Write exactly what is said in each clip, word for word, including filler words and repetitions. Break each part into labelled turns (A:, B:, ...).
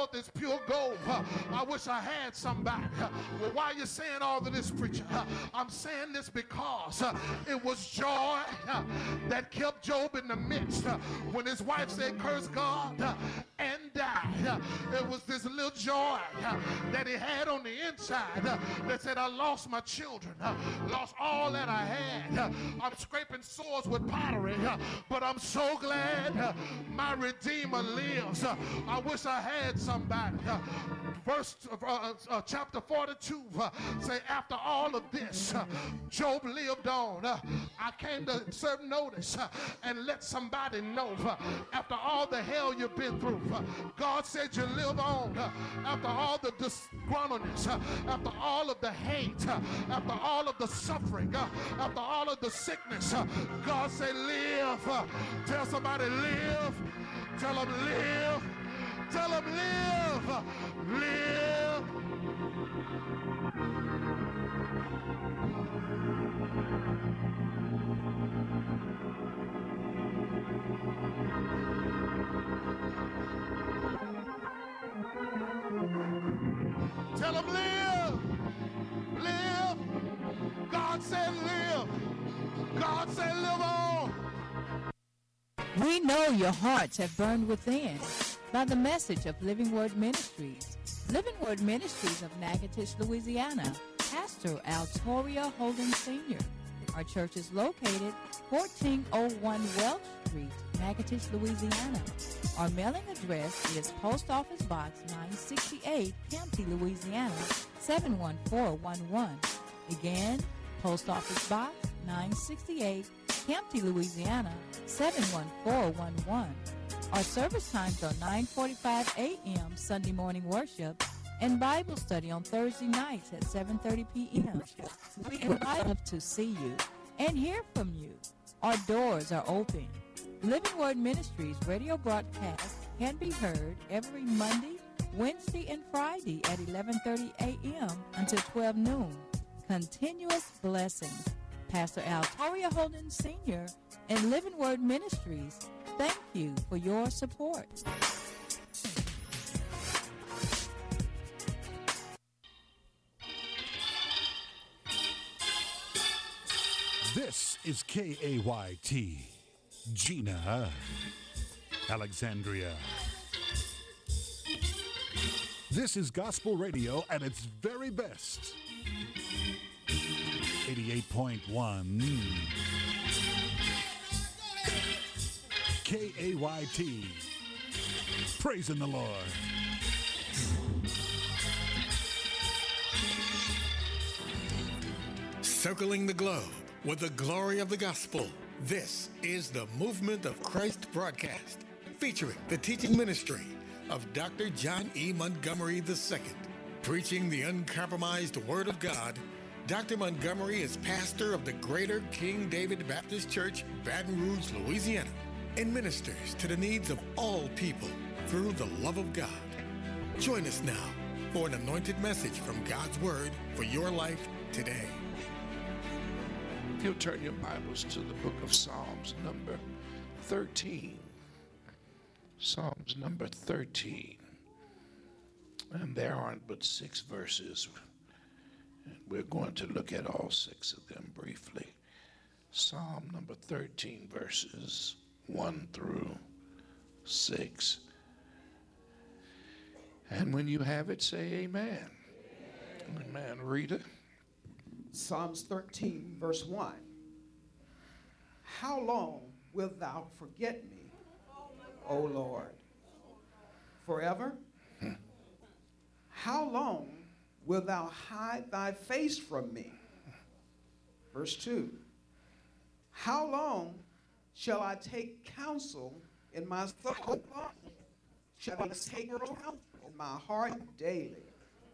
A: forth as pure gold. I wish I had somebody. Well, why are you saying all of this, preacher? I'm saying this because it was joy that kept Job in the midst. When his wife said, curse God and die, it was this little joy that he had on the inside that said, I lost my children, lost all that I had. I'm scraping swords with pottery, but I'm so glad my Redeemer lives. I wish I had somebody. Verse uh, uh, chapter forty-two uh, say, after all of this, uh, Job lived on. Uh, I came to serve notice uh, and let somebody know, uh, after all the hell you've been through, uh, God said you live on. Uh, after all the disgruntledness, uh, after all of the hate, uh, after all of the suffering, uh, after all of the sickness, uh, God said live. Uh, tell somebody live. Tell them live. Tell them live. Live. Tell them live. Live. God said live. God said live on.
B: We know your hearts have burned within by the message of Living Word Ministries. Living Word Ministries of Natchitoches, Louisiana. Pastor Altoria Holden Senior Our church is located fourteen oh one Welch Street, Natchitoches, Louisiana. Our mailing address is Post Office Box nine sixty-eight, Campty, Louisiana, seven one four one one. Again, Post Office Box nine sixty-eight, Campty, Louisiana, seven one four one one. Our service times are nine forty-five a.m. Sunday morning worship and Bible study on Thursday nights at seven thirty p.m. We would love to see you and hear from you. Our doors are open. Living Word Ministries radio broadcast can be heard every Monday, Wednesday, and Friday at eleven thirty a.m. until twelve noon. Continuous blessings. Pastor Altoria Holden Senior and Living Word Ministries, thank you for your support.
C: This is K A Y T, Gina, Alexandria. This is gospel radio at its very best. eighty-eight point one K A Y T, praising the Lord.
D: Circling the globe with the glory of the gospel. This is the Movement of Christ broadcast, featuring the teaching ministry of Doctor John E. Montgomery the Second. Preaching the uncompromised Word of God, Doctor Montgomery is pastor of the Greater King David Baptist Church, Baton Rouge, Louisiana, and ministers to the needs of all people through the love of God. Join us now for an anointed message from God's Word for your life today.
E: If you'll turn your Bibles to the book of Psalms number thirteen. Psalms number thirteen. And there aren't but six verses. And we're going to look at all six of them briefly. Psalm number thirteen, verses one through six. And when you have it, say amen. Amen. Amen. Reader.
F: Psalms thirteen, verse one. How long wilt thou forget me, O Lord? Forever? Hmm. How long wilt thou hide thy face from me? Verse two. How long shall I take counsel in my thought? Shall I take counsel in my heart daily?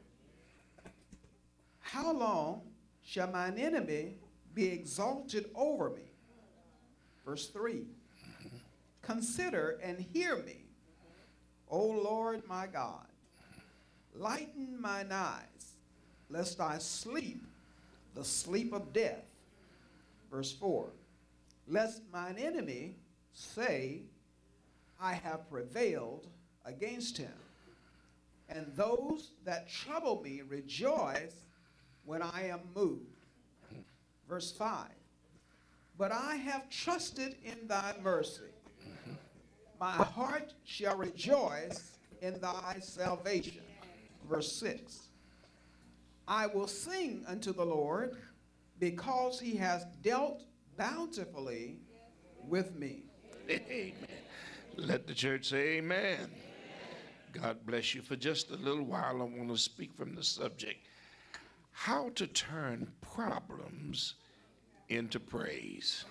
F: How long shall mine enemy be exalted over me? Verse three. Consider and hear me, O Lord my God. Lighten mine eyes, lest I sleep the sleep of death. Verse four. Lest mine enemy say, I have prevailed against him. and those that trouble me rejoice when I am moved. Verse five, but I have trusted in thy mercy. My heart shall rejoice in thy salvation. Verse six, I will sing unto the Lord because he has dealt bountifully with me.
E: Amen. Let the church say amen. God bless you. For just a little while, I want to speak from the subject, how to turn problems into praise.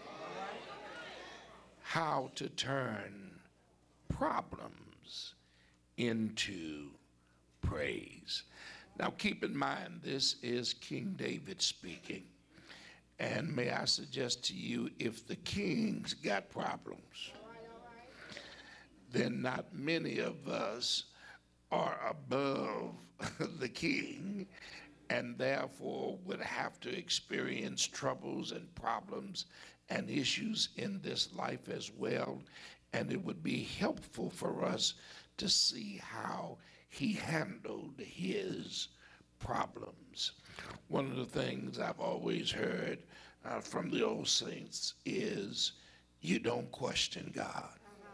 E: How to turn problems into praise. Now keep in mind, this is King David speaking. And may I suggest to you, if the king's got problems, then not many of us are above the king, and therefore would have to experience troubles and problems and issues in this life as well. And it would be helpful for us to see how he handled his problems. One of the things I've always heard uh, from the old saints is you don't question God.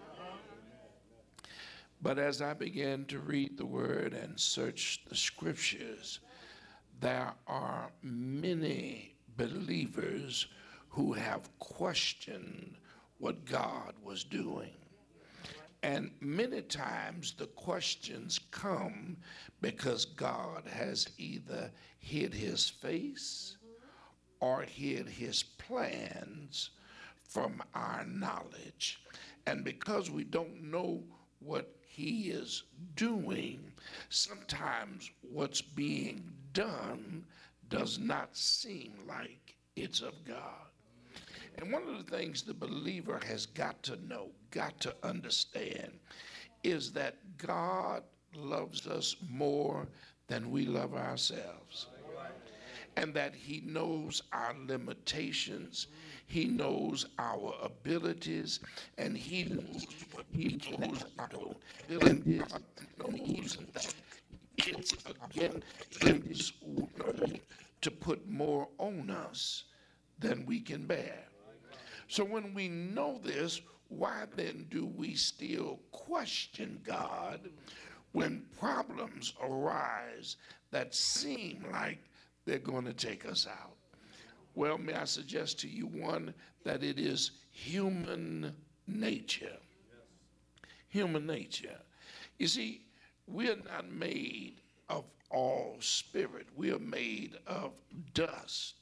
E: But as I began to read the word and search the scriptures, there are many believers who have questioned what God was doing. And many times the questions come because God has either hid his face or hid his plans from our knowledge. And because we don't know what he is doing, sometimes what's being done does not seem like it's of God. And one of the things the believer has got to know, got to understand, is that God loves us more than we love ourselves. And that he knows our limitations, he knows our abilities, and he knows, he knows our abilities, and he knows that it's again in this world to put more on us than we can bear. So when we know this, why then do we still question God when problems arise that seem like they're going to take us out? Well, may I suggest to you, one, that it is human nature. Human nature. You see, we are not made of all spirit. We are made of dust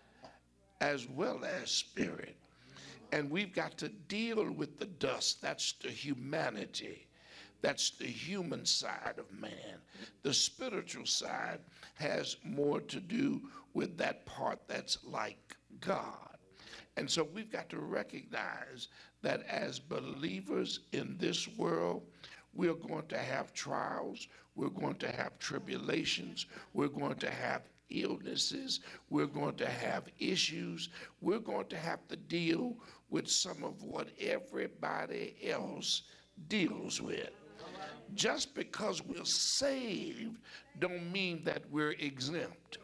E: as well as spirit. And we've got to deal with the dust. That's the humanity. That's the human side of man. The spiritual side has more to do with that part that's like God. And so we've got to recognize that as believers in this world, we're going to have trials, we're going to have tribulations, we're going to have illnesses, we're going to have issues, we're going to have to deal with some of what everybody else deals with. Just because we're saved don't mean that we're exempt.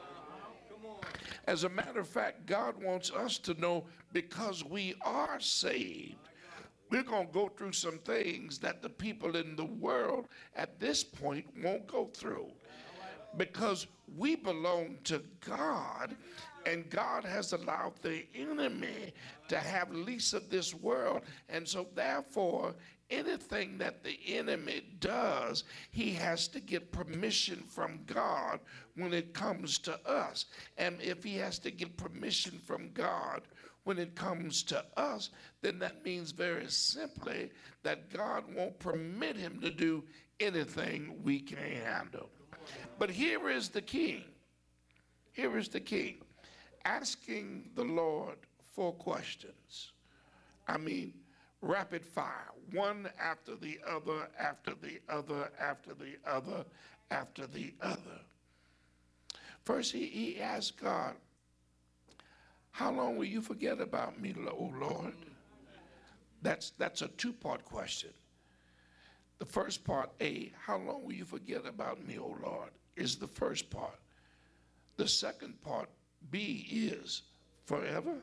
E: As a matter of fact, God wants us to know because we are saved, we're going to go through some things that the people in the world at this point won't go through. Because we belong to God, and God has allowed the enemy to have lease of this world. And so therefore, anything that the enemy does, he has to get permission from God when it comes to us. And if he has to get permission from God when it comes to us, then that means very simply that God won't permit him to do anything we can't handle. But here is the king. Here is the king asking the Lord for questions. I mean, rapid fire, one after the other, after the other, after the other, after the other. First, he, he asked God, how long will you forget about me, O Lord? That's, that's a two-part question. The first part, A, how long will you forget about me, O Lord, is the first part. The second part, B, is forever?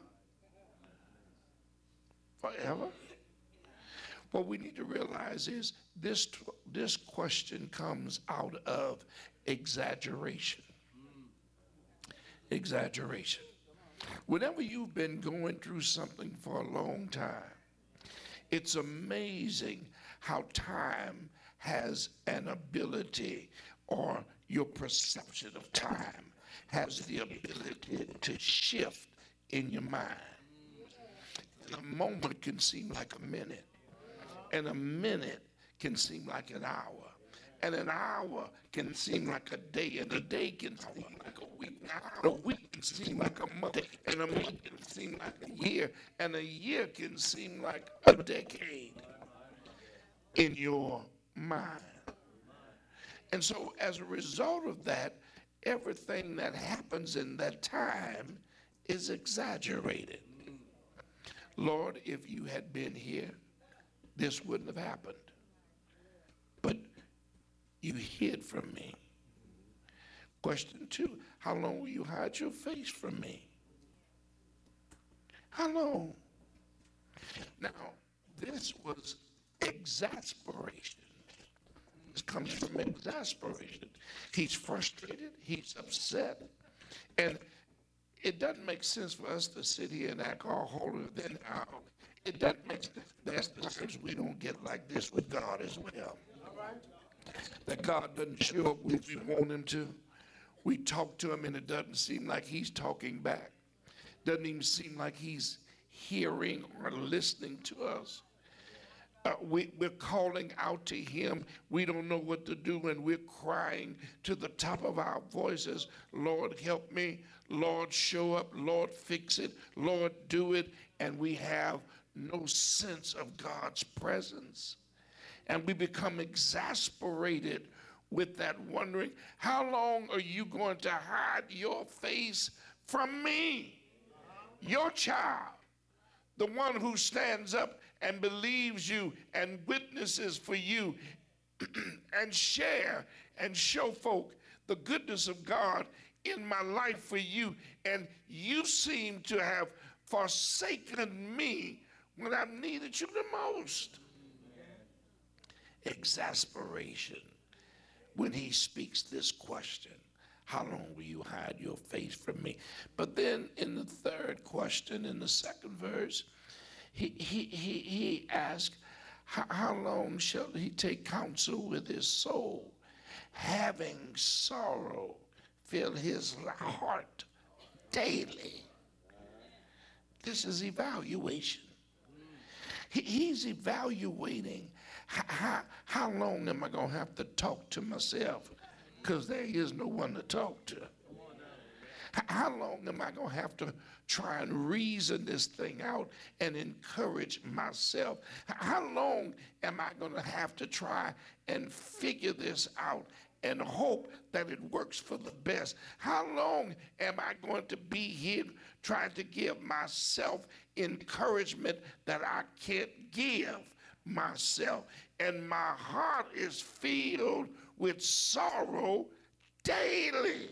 E: Forever? What we need to realize is this, this question comes out of exaggeration. Exaggeration. Whenever you've been going through something for a long time, it's amazing how time has an ability, or your perception of time has the ability to shift in your mind. And a moment can seem like a minute, and a minute can seem like an hour, and an hour can seem like a day, and a day can seem like a week, and a week can seem like a month, and a month can seem like a year, and a year can seem like a decade in your mind. And so as a result of that, everything that happens in that time is exaggerated. Lord, if you had been here, this wouldn't have happened. But you hid from me. Question two, how long will you hide your face from me? How long? Now, this was exasperation. This comes from exasperation. He's frustrated, he's upset, and it doesn't make sense for us to sit here and act all holier than thou. It doesn't make sense. There's times we don't get like this with God as well. That God doesn't show up when we want him to. We talk to him and it doesn't seem like he's talking back. Doesn't even seem like he's hearing or listening to us. Uh, we, we're calling out to him. We don't know what to do, and we're crying to the top of our voices, Lord, help me. Lord, show up. Lord, fix it. Lord, do it. And we have no sense of God's presence. And we become exasperated with that, wondering, how long are you going to hide your face from me? Your child, the one who stands up and believes you and witnesses for you and share and show folk the goodness of God in my life for you, and you seem to have forsaken me when I've needed you the most. Exasperation when he speaks this question, how long will you hide your face from me? But then in the third question, in the second verse, he he he, he asked, how long shall he take counsel with his soul, having sorrow fill his heart daily? This is evaluation. He, he's evaluating how, how long am I going to have to talk to myself, because there is no one to talk to. How long am I going to have to try and reason this thing out and encourage myself? How long am I going to have to try and figure this out and hope that it works for the best? How long am I going to be here trying to give myself encouragement that I can't give myself? And my heart is filled with sorrow daily.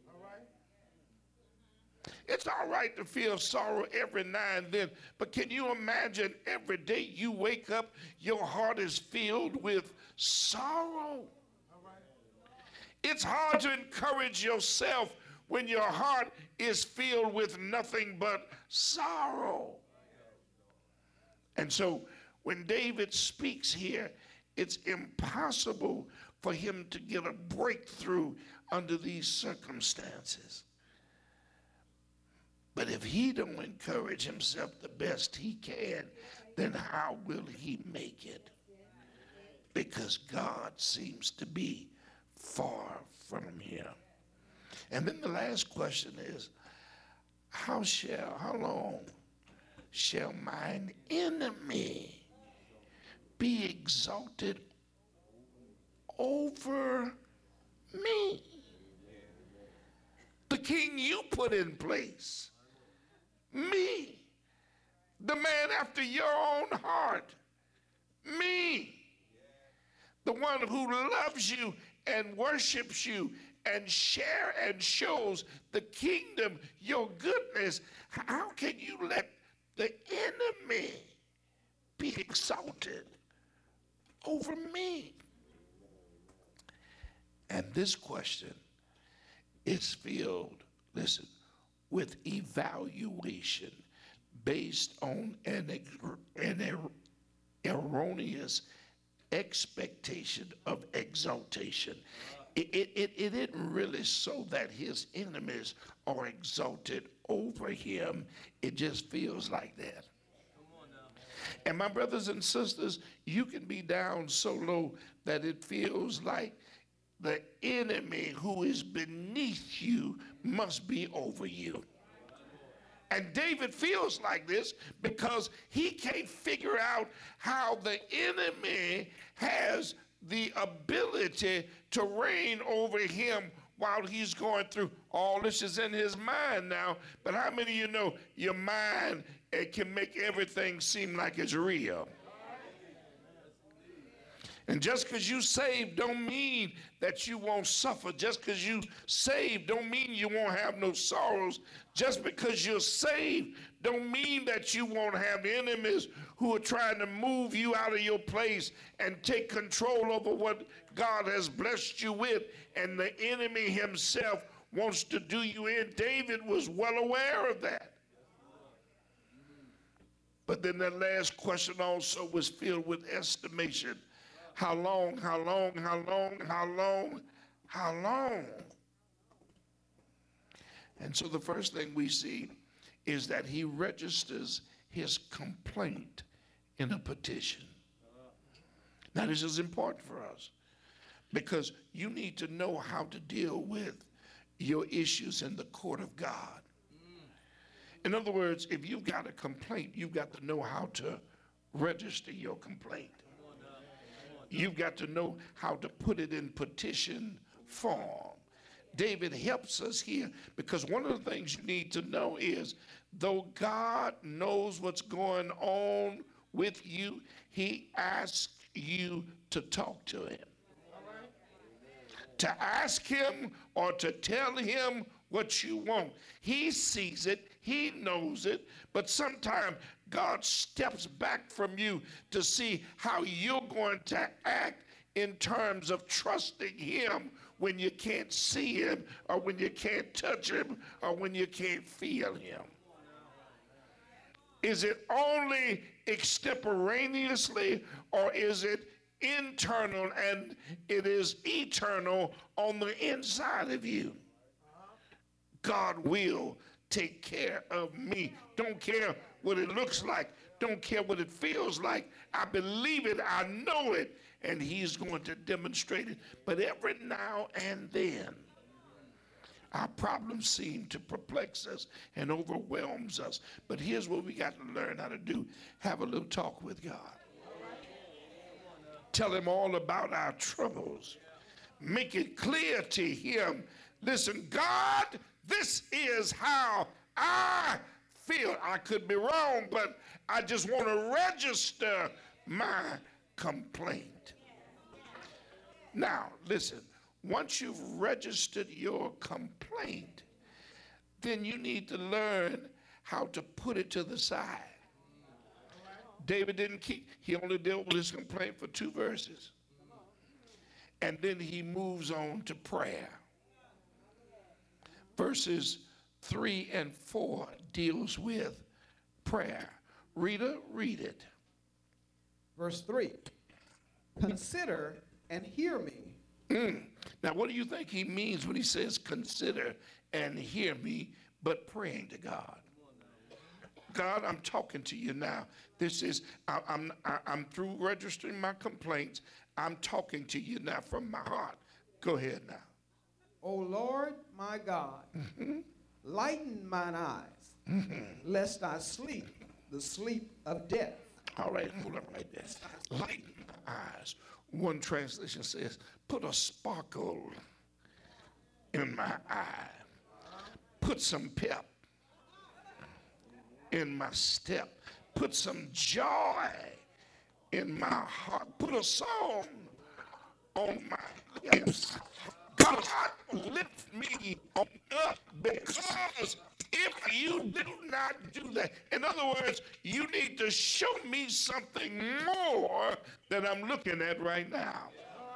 E: It's all right to feel sorrow every now and then, but can you imagine every day you wake up, your heart is filled with sorrow? It's hard to encourage yourself when your heart is filled with nothing but sorrow. And so when David speaks here, it's impossible for him to get a breakthrough under these circumstances. But if he don't encourage himself the best he can, then how will he make it? Because God seems to be far from him. And then the last question is, how shall, how long shall mine enemy be exalted over me? The king you put in place. Me, the man after your own heart. Me, the one who loves you and worships you and share and shows the kingdom your goodness, how can you let the enemy be exalted over me? And this question is filled, listen, with evaluation based on an, an er, erroneous expectation of exaltation. It, it, it, it isn't really so that his enemies are exalted over him. It just feels like that. And my brothers and sisters, you can be down so low that it feels like the enemy who is beneath you must be over you. And David feels like this because he can't figure out how the enemy has the ability to reign over him while he's going through. All this is in his mind now, but how many of you know your mind, it can make everything seem like it's real? And just because you saved don't mean that you won't suffer. Just because you saved don't mean you won't have no sorrows. Just because you're saved don't mean that you won't have enemies who are trying to move you out of your place and take control over what God has blessed you with. And the enemy himself wants to do you in. David was well aware of that. But then that last question also was filled with estimation. How long, how long, how long, how long, how long? And so the first thing we see is that he registers his complaint in a petition. Now this is important for us because you need to know how to deal with your issues in the court of God. In other words, if you've got a complaint, you've got to know how to register your complaint. You've got to know how to put it in petition form. David helps us here because one of the things you need to know is though God knows what's going on with you, he asks you to talk to him. To ask him or to tell him what you want. He sees it, he knows it, but sometimes God steps back from you to see how you're going to act in terms of trusting him when you can't see him or when you can't touch him or when you can't feel him. Is it only extemporaneously or is it internal and it is eternal on the inside of you? God will take care of me. Don't care what it looks like. Don't care what it feels like. I believe it. I know it. And he's going to demonstrate it. But every now and then, our problems seem to perplex us and overwhelms us. But here's what we got to learn how to do. Have a little talk with God. Tell him all about our troubles. Make it clear to him. Listen, God, this is how I feel. I could be wrong, but I just want to register my complaint. Now, listen, once you've registered your complaint, then you need to learn how to put it to the side. David didn't keep, he only dealt with his complaint for two verses. And then he moves on to prayer. Verses three and four deals with prayer. Reader, read it.
F: Verse three, consider and hear me.
E: Mm. Now, what do you think he means when he says consider and hear me, but praying to God? God, I'm talking to you now. This is, I, I'm, I, I'm through registering my complaints. I'm talking to you now from my heart. Go ahead now.
F: O Lord, my God, mm-hmm. lighten mine eyes, mm-hmm. lest I sleep the sleep of death.
E: All right, hold on right there. Lighten my eyes. One translation says, put a sparkle in my eye. Put some pep in my step. Put some joy in my heart. Put a song on my lips. God, lift me up because if you do not do that, in other words, you need to show me something more than I'm looking at right now.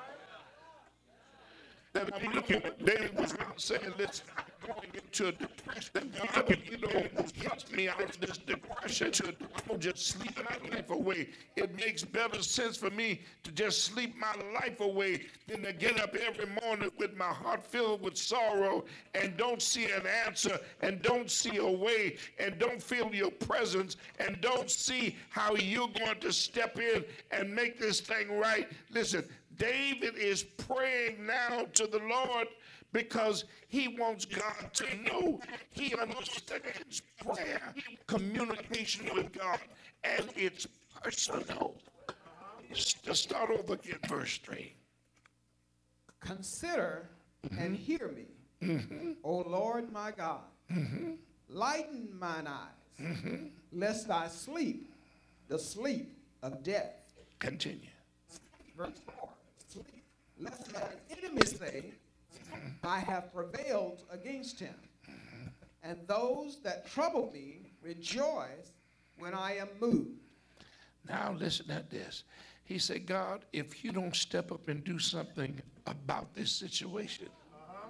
E: That I'm looking at. David was saying, listen, I'm going into a depression. God, you know, help me out of this depression. To I'm just sleep my life away. It makes better sense for me to just sleep my life away than to get up every morning with my heart filled with sorrow and don't see an answer and don't see a way and don't feel your presence and don't see how you're going to step in and make this thing right. Listen, David is praying now to the Lord because he wants God to know he understands prayer, communication with God, and it's personal. Let's start over again, verse three.
F: Consider mm-hmm. and hear me, mm-hmm. O Lord my God. Mm-hmm. Lighten mine eyes, mm-hmm. lest I sleep the sleep of death.
E: Continue.
F: Verse four. Sleep, lest my enemies say, I have prevailed against him. Mm-hmm. And those that trouble me rejoice when I am moved.
E: Now listen at this. He said, God, if you don't step up and do something about this situation, uh-huh.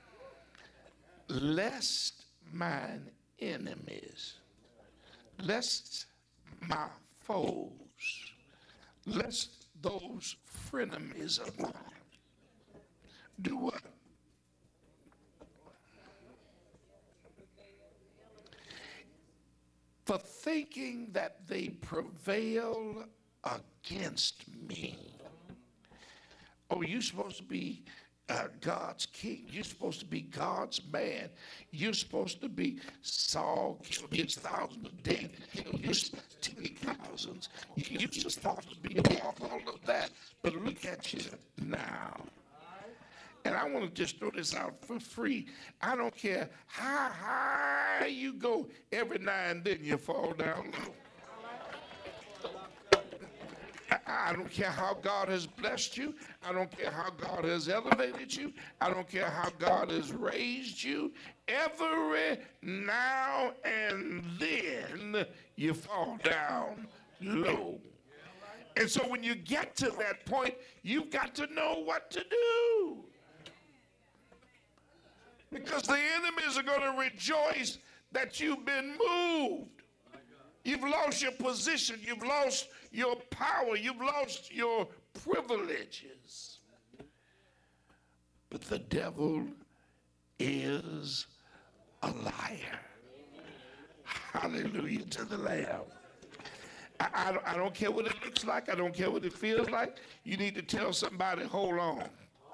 E: lest mine enemies, lest my foes, lest those frenemies of mine do what? For thinking that they prevail against me. Oh, you're supposed to be uh, God's king. You're supposed to be God's man. You're supposed to be Saul killed his thousands of David killed his ten thousands. You're supposed to be all of that. But look at you now. And I want to just throw this out for free. I don't care how high you go, every now and then you fall down low. I, I don't care how God has blessed you. I don't care how God has elevated you. I don't care how God has raised you. Every now and then you fall down low. And so when you get to that point, you've got to know what to do. Because the enemies are going to rejoice that you've been moved. You've lost your position. You've lost your power. You've lost your privileges. But the devil is a liar. Hallelujah to the Lamb. I, I, I don't care what it looks like. I don't care what it feels like. You need to tell somebody, hold on.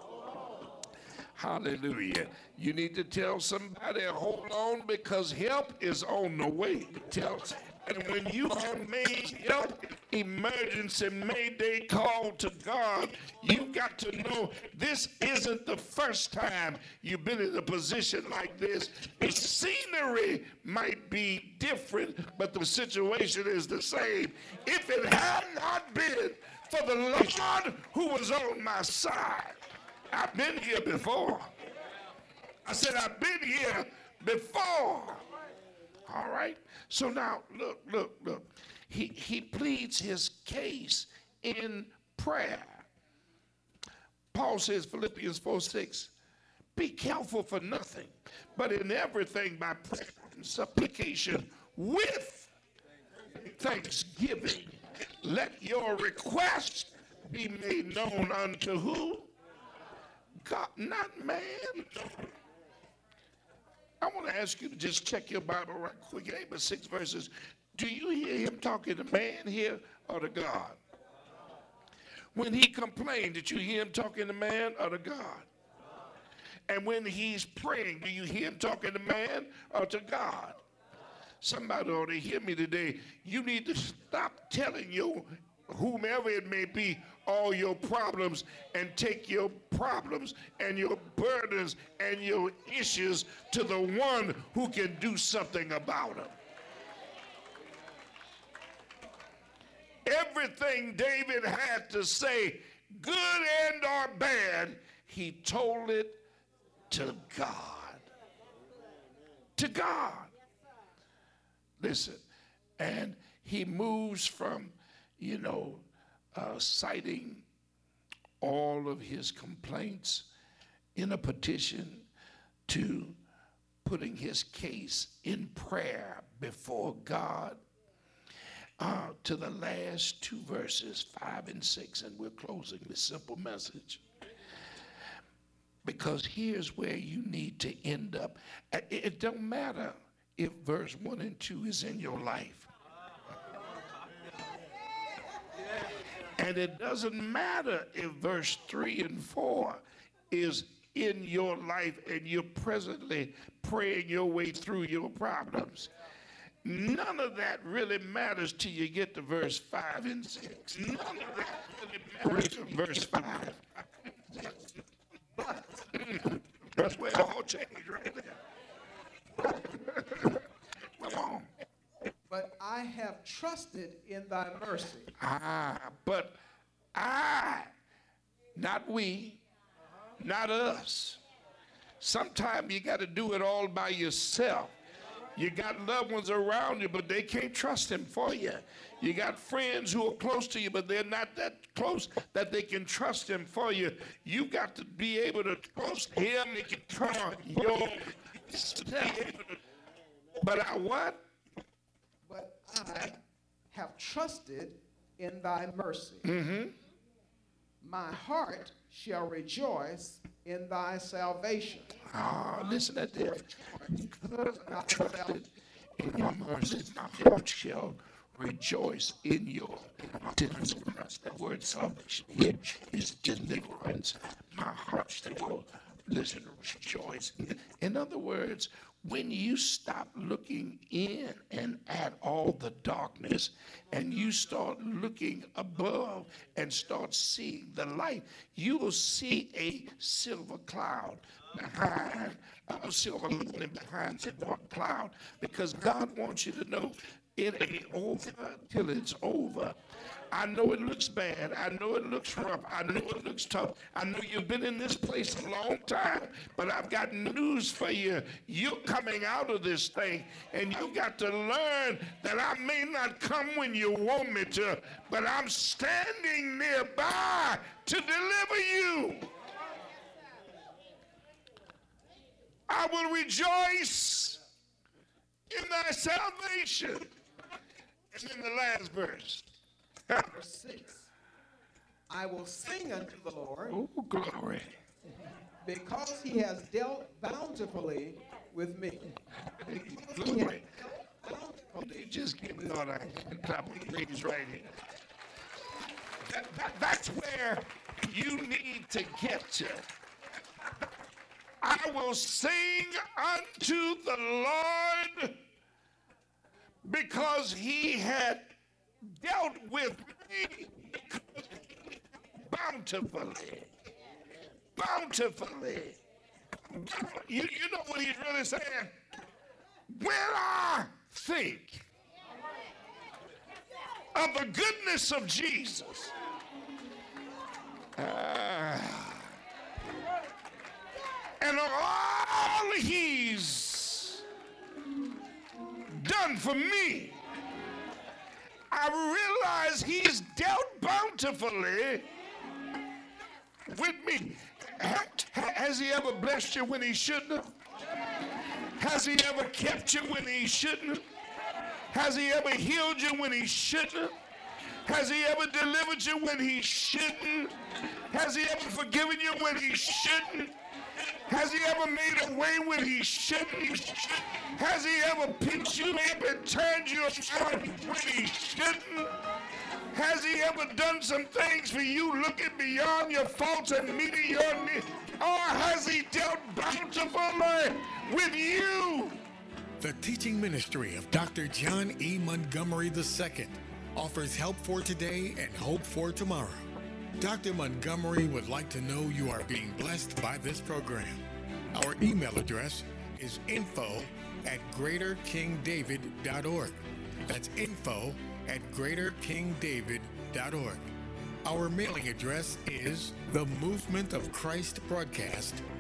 E: Hallelujah. You need to tell somebody, hold on, because help is on the way. Tell, and when you have made help, emergency mayday call to God, you've got to know this isn't the first time you've been in a position like this. The scenery might be different, but the situation is the same. If it had not been for the Lord who was on my side, I've been here before. I said, I've been here before. All right. So now, look, look, look. He, he pleads his case in prayer. Paul says, Philippians four six, be careful for nothing, but in everything by prayer and supplication with thanksgiving, let your requests be made known unto who? God, not man. I want to ask you to just check your Bible right quick. It ain't but six verses. Do you hear him talking to man here or to God? When he complained, did you hear him talking to man or to God? And when he's praying, do you hear him talking to man or to God? Somebody ought to hear me today. You need to stop telling your whomever it may be, all your problems, and take your problems and your burdens and your issues to the one who can do something about them. Everything David had to say good and or bad, he told it to God. To God. Listen, and he moves from, you know, uh, citing all of his complaints in a petition to putting his case in prayer before God. Uh, to the last two verses, five and six, and we're closing this simple message. Because here's where you need to end up. It, it don't matter if verse one and two is in your life. And it doesn't matter if verse three and four is in your life and you're presently praying your way through your problems. None of that really matters till you get to verse five and six. None of that really matters till verse five. But that's where it all changed right there. Come on.
F: But I have trusted in thy mercy.
E: Ah, but I, not we, not us. Sometimes you got to do it all by yourself. You got loved ones around you, but they can't trust him for you. You got friends who are close to you, but they're not that close that they can trust him for you. You got to be able to trust him. They can trust your But I what?
F: But I have trusted in thy mercy.
E: Mm-hmm.
F: My heart shall rejoice in thy salvation.
E: Ah, listen to this. Because I trusted in your mercy, my heart shall rejoice in your deliverance. That word salvation here is deliverance. My heart shall, listen, rejoice. In other words, when you stop looking in and at all the darkness and you start looking above and start seeing the light, you will see a silver cloud behind, a silver lining behind the dark cloud, because God wants you to know it ain't over till it's over. I know it looks bad. I know it looks rough. I know it looks tough. I know you've been in this place a long time, but I've got news for you. You're coming out of this thing, and you got to learn that I may not come when you want me to, but I'm standing nearby to deliver you. I will rejoice in thy salvation. And in the last verse.
F: Verse six. I will sing unto the Lord.
E: Oh, glory.
F: Because he has dealt bountifully with me.
E: Glory. They just give me all that clap of praise right here. That, that, that's where you need to get to. I will sing unto the Lord because he had dealt with me bountifully. Bountifully. You, you know what he's really saying? When I think of the goodness of Jesus, uh, and of all he's done for me, I realize he's dealt bountifully with me. Has he ever blessed you when he shouldn't have? Has he ever kept you when he shouldn't have? Has he ever healed you when he shouldn't have? Has he ever delivered you when he shouldn't? Has he ever forgiven you when he shouldn't? Has he ever made a way when he shouldn't? Has he ever picked you up and turned you around when he shouldn't? Has he ever done some things for you looking beyond your faults and meeting your needs? Or has he dealt bountifully with you?
D: The teaching ministry of Doctor John E. Montgomery the Second offers help for today and hope for tomorrow. Doctor Montgomery would like to know you are being blessed by this program. Our email address is info at greater king david dot org. That's info at greater king david dot org. Our mailing address is the Movement of Christ Broadcast,